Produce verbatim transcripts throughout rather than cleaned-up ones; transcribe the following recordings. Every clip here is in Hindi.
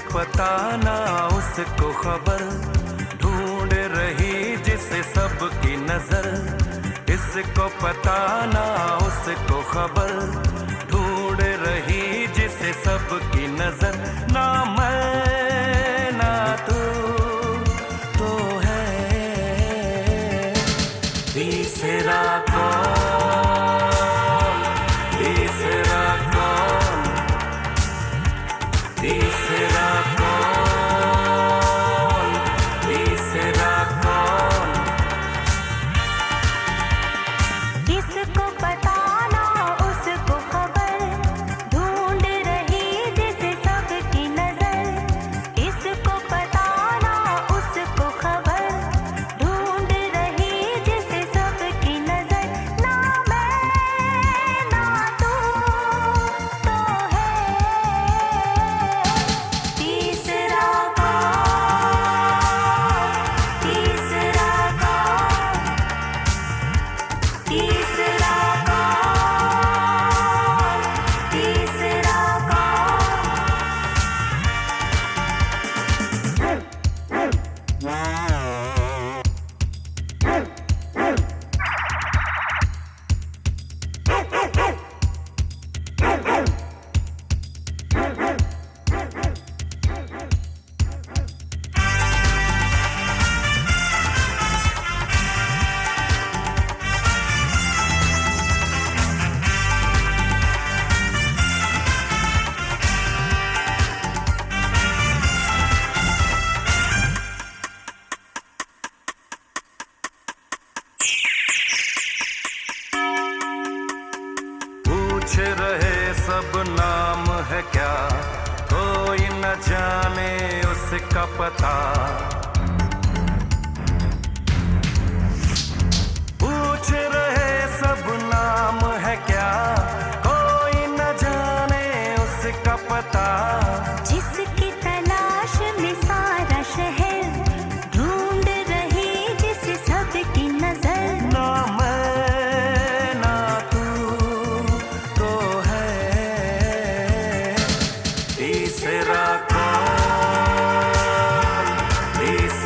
पता ना उसको खबर, ढूंढ रही जिसे सबकी नजर। इसको पता ना उसको खबर, ढूंढ रही जिसे सबकी नजर। ना मैं ना तू तो है तीसरा कौन, तीसरा कौन, तीसरा कौन, तीसरा कौन। इसको पता ना उसको खबर, ढूंढ रही जिसे सबकी नजर। इसको पता ना उसको खबर, ढूंढ रही जिसे सबकी नजर। ना मैं ना तू तो है तीसरा कौन, तीसरा कौन, तीसरा कौन, तीसरा पूछ रहे सब नाम है क्या, कोई न जाने उसका पता। पूछ रहे सब नाम है क्या, कोई न जाने उसका पता। जिसकी तलाश में सारा शहर, ढूंढ रही जिसे सबकी नजर। ना मैं ना तू तो है तीसरा कौन, तीसरा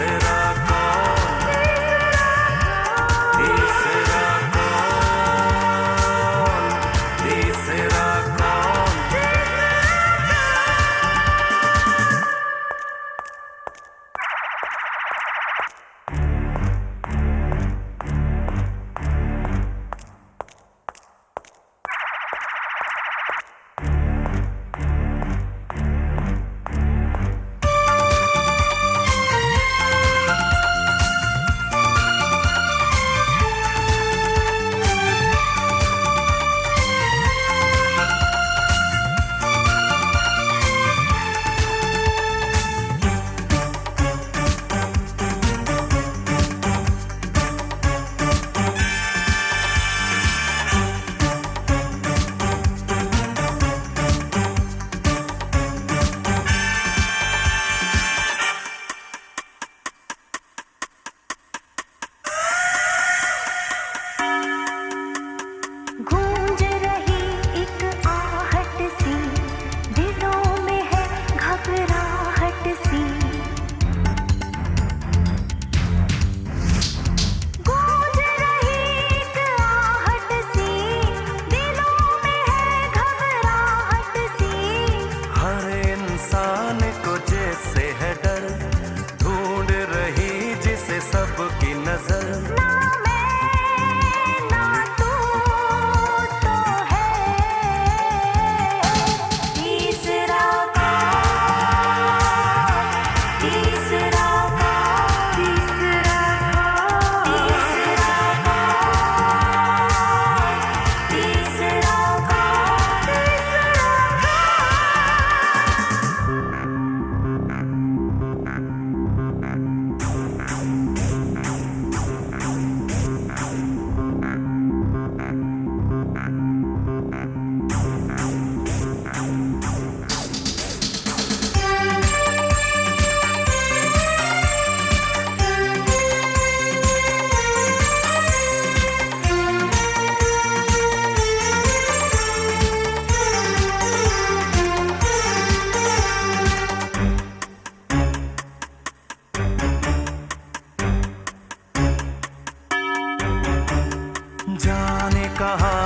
कहाँ